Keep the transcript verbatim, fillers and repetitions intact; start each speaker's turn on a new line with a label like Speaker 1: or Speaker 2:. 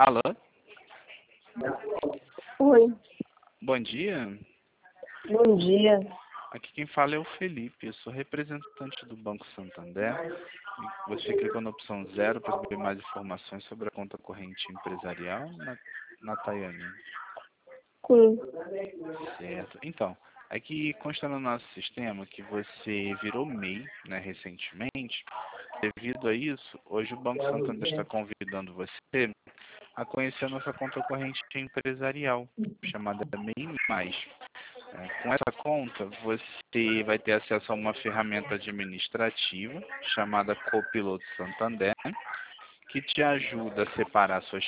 Speaker 1: Alô?
Speaker 2: Oi,
Speaker 1: Bom dia.
Speaker 2: bom dia.
Speaker 1: Aqui quem fala é o Felipe. Eu sou representante do Banco Santander. E Você clicou na opção zero para saber mais informações sobre a conta corrente empresarial na, na Tayane.
Speaker 2: Sim,
Speaker 1: Certo. Então, aqui consta no nosso sistema que você virou M E I, né, recentemente. Devido a isso, hoje o Banco Santander está convidando você a conhecer a nossa conta corrente empresarial, chamada M E I mais. É, Com essa conta, você vai ter acesso a uma ferramenta administrativa chamada Copiloto Santander, que te ajuda a separar suas